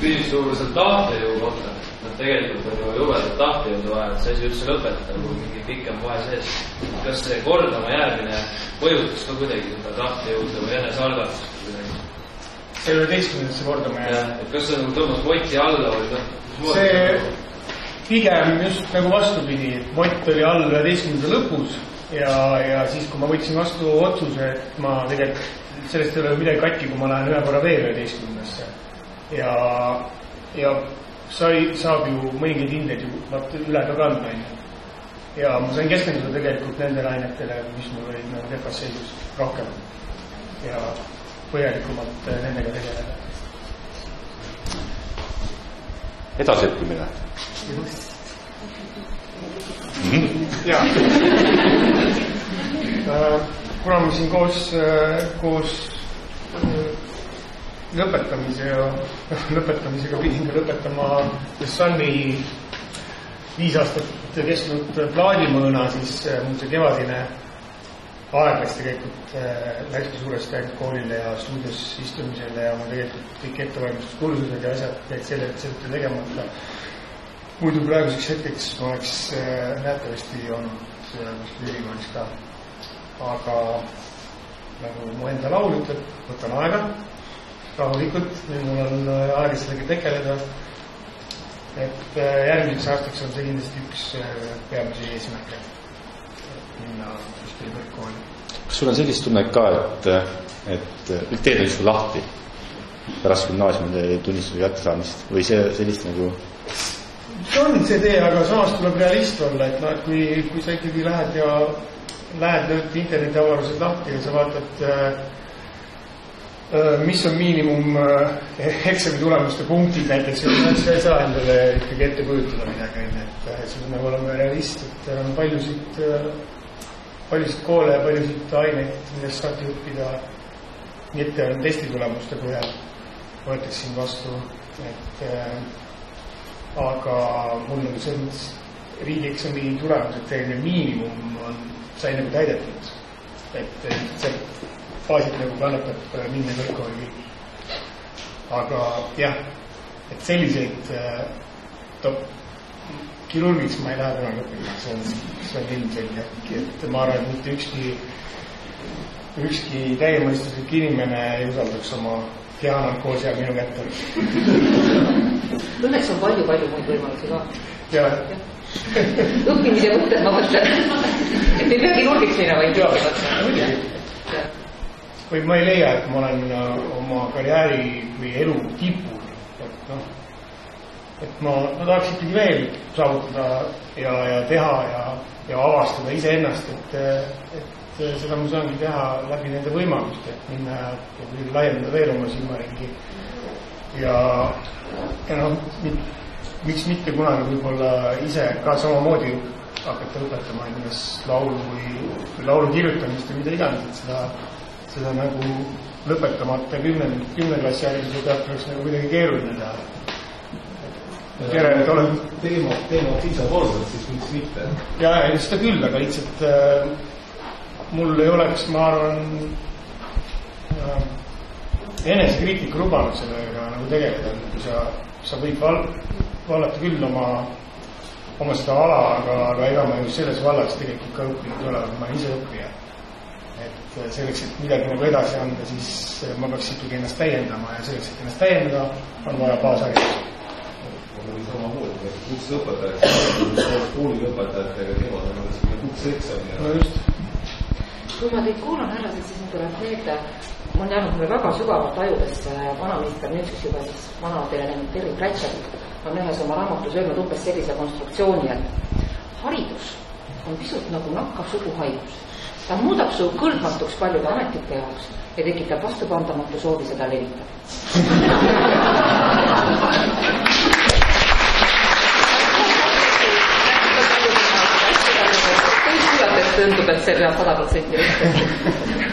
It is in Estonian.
küsiks võib-olla seal tahtejõu kohta. Tegelikult on ju jubedalt tahtejõudu vaja, et see asi üldse lõpetada, kui mingi pikem vahe sees. Kas see kordama jäämine mõjutas ka kuidagi seda tahtejõudu või enesealgatust kuidagi? See 11. kordama jäämine. Kas see tõmbas Voti alla või see pigem just nagu vastupidi, et Vott oli all 11. lõpus ja siis, kui ma võtsin vastu otsuse, et ma tegelikult sellest ei ole midagi katki, kui ma lähen ühe korra veel 11. ja saab ju mõningaid hindeid ju üle ka kandma. Ja ma sain keskenduda tegelikult nendele ainetele, mis mul olid nagu kehvas seisus rohkem ja põhjalikumalt nendega tegeleda. Edasiõppimine. Jaa. Kuna ma siin koos lõpetamisega pidin ka lõpetama Sunny 5 aastat kestnud plaadimõõna, siis mul see kevadine aeglas tegelikult läkski suuresti ainult koolile ja stuudios istumisele ja ma tegelikult kõik ettevalmistuskursused ja asjad jäid selle tegemata. Muidu praeguseks hetkeks ma oleks nähtavasti olnud ülikoolis ka. Aga nagu mu enda laul ütleb, võtan aega rahulikult, nüüd mul on aega sellega tegeleda, et järgmiseks aastaks on see kindlasti üks peamisi eesmärke minna kuskil kõrgkooli. Kas sul on sellist tunnet ka, et teed on justkui lahti pärast gümnaasiumide tunnistuse kättesaamist või sellist nagu? See on see tee, aga samas tuleb realist olla, et kui sa ikkagi lähed nüüd internetiavarused lahti ja sa vaatad, mis on miinimum eksami tulemuste punktid näiteks, sa ei saa endale ikkagi ette kujutada midagi, et see nagu oleme realist, et on paljusid koole ja paljusid aineid, millest saati õppida mitte on testitulemuste põhjal, võetaksin vastu, et aga mul nagu see riigieksami tulemused teine miinimum sai nagu täidetud, et see baasid nagu kannatab minna kõrgkooli. Aga jah, et selliseid kirurgiks ma ei lähe kunagi õppida, see on ilmselge, et ma arvan, et mitte ükski täiemõistuslik inimene ei usaldaks oma kehanarkoosi ja minu kätte. Õnneks on palju muid võimalusi ka. Jah. Õppimise mõtted ma mõtlen, et ei pea kirurgiks minna, vaid või ma ei leia, et ma olen oma karjääri või elu tipul, et ma tahaks ikkagi veel saavutada ja teha ja avastada iseennast, et seda ma saangi teha läbi nende võimaluste, et minna ja laiendada veel oma silmaringi ja miks mitte kunagi võib-olla ise ka samamoodi hakata õpetama ennast laulu või laulu kirjutamist või mida iganes, et seda nagu lõpetamata 10 klassi hariduse pealt oleks nagu midagi keeruline teha. Järelikult olen teema piisav olnud, siis miks mitte? Ja seda küll, aga lihtsalt mul ei oleks, ma arvan, enesekriitika lubanud sellega nagu tegeleda, kui sa võid vallata küll oma seda ala, aga ega ma just selles vallas tegelikult ka õppinud ei ole, ma ise õppija. Et selleks, et midagi nagu edasi anda, siis ma peaks ikkagi ennast täiendama ja selleks, et ennast täiendada, on vaja baasharidus. Mul oli sama muud, et kutseõpetajaks, koolilõpetajatega teevad on kutseeksam. No just. Kui ma teid kuulan härrased, siis tuleb meelde, on jäänud mulle väga sügavalt ajudesse vanameister, nüüdseks juba siis vanateele näinud Terry Pratchett on ühes oma raamatus öelnud umbes sellise konstruktsiooni, et haridus on pisut nagu nakkav suguhaigus. Ta muudab su kõlbmatuks paljude ametite jaoks ja tekitab vastupandamatu soovi seda levitada. Tundub, et see peab 100% võtta.